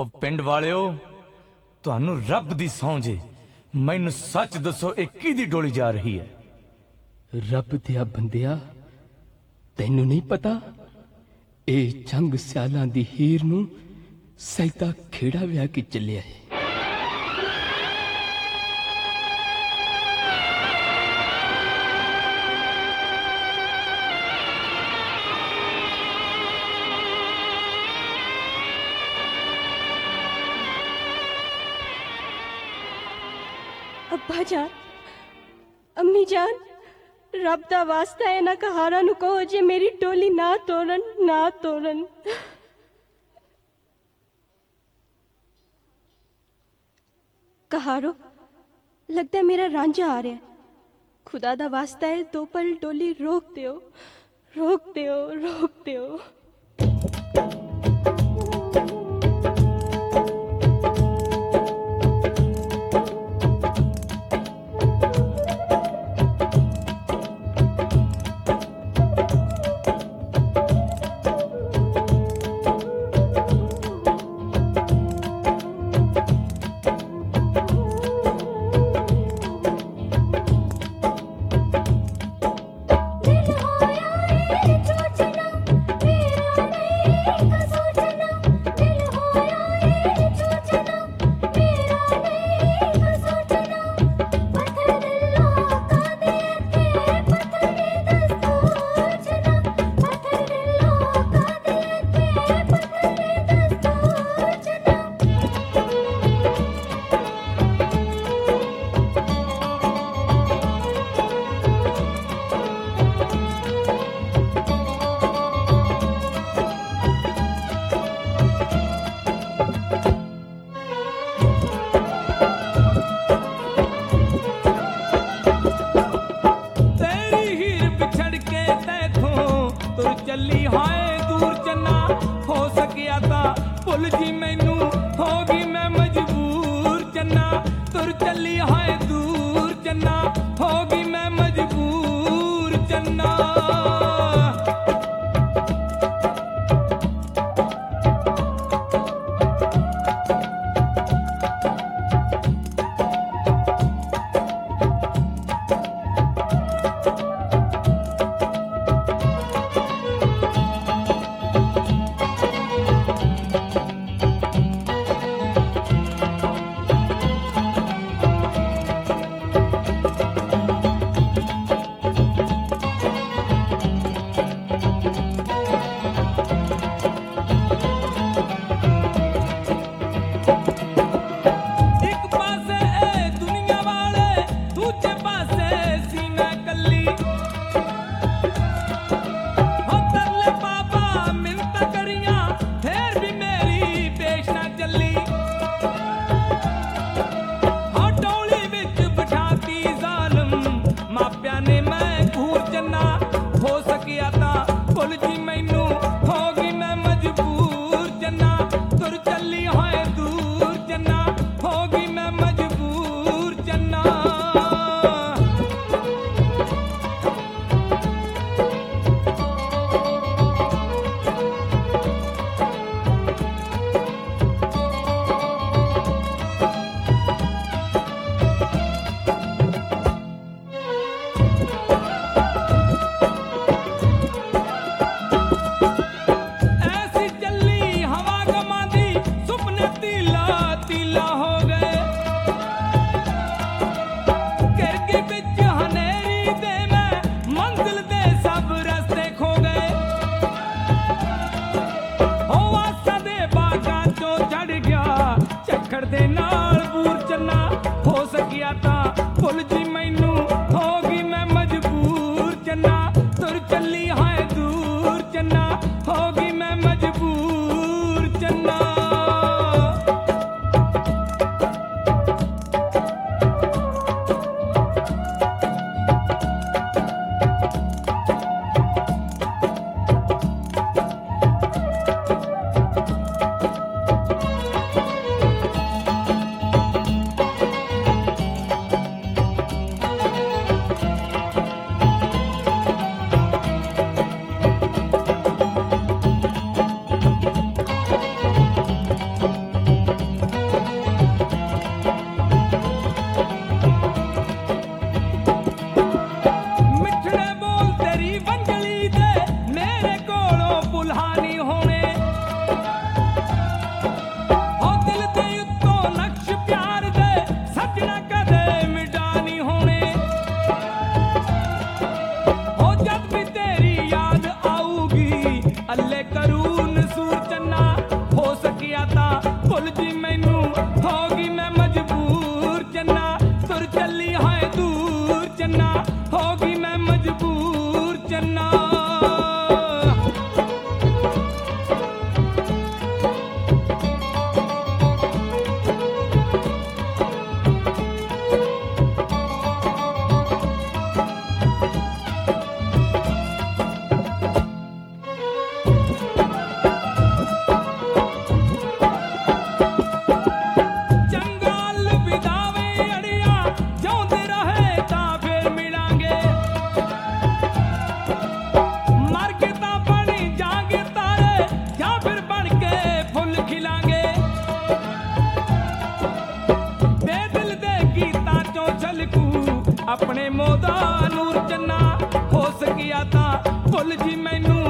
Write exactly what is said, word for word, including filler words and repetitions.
ओ पिंड वालिओ, तुहानू रब दी सौं जे, मैनू सच दसो ए किहदी डोली जा रही है? रब दिया बंदिया, तैनू नहीं पता? ए चंग सियालां दी हीर नू सैदा खेड़ा विआह के चलिया है। अब्बा जान, अम्मी जान, रब दा वास्ता है ना कहारा नु कहो जे मेरी डोली ना तोड़न, ना तोड़न। कहारो, लगता है मेरा रांझा आ रहा है। खुदा दा वास्ता है दो पल डोली रोक दियो, रोक दियो, रोक दियो। ਭੁੱਲ ਜੀ ਮੈਨੂੰ ਹੋ ਗਈ ਮੈਂ ਮਜਬੂਰ ਚੰਨਾ ਤੁਰ ਚੱਲੀ ਹਾਏ ਦੂਰ ਚੰਨਾ ਹੋ ਗਈ ਮੈਂ ਮਜਬੂਰ ਚੰਨਾ ਆਪਣੇ ਮੋਹ ਦਾ ਨੂਰ ਚੰਨਾ ਹੋ ਸਕਿਆ ਤਾਂ ਭੁੱਲ ਜੀ ਮੈਨੂੰ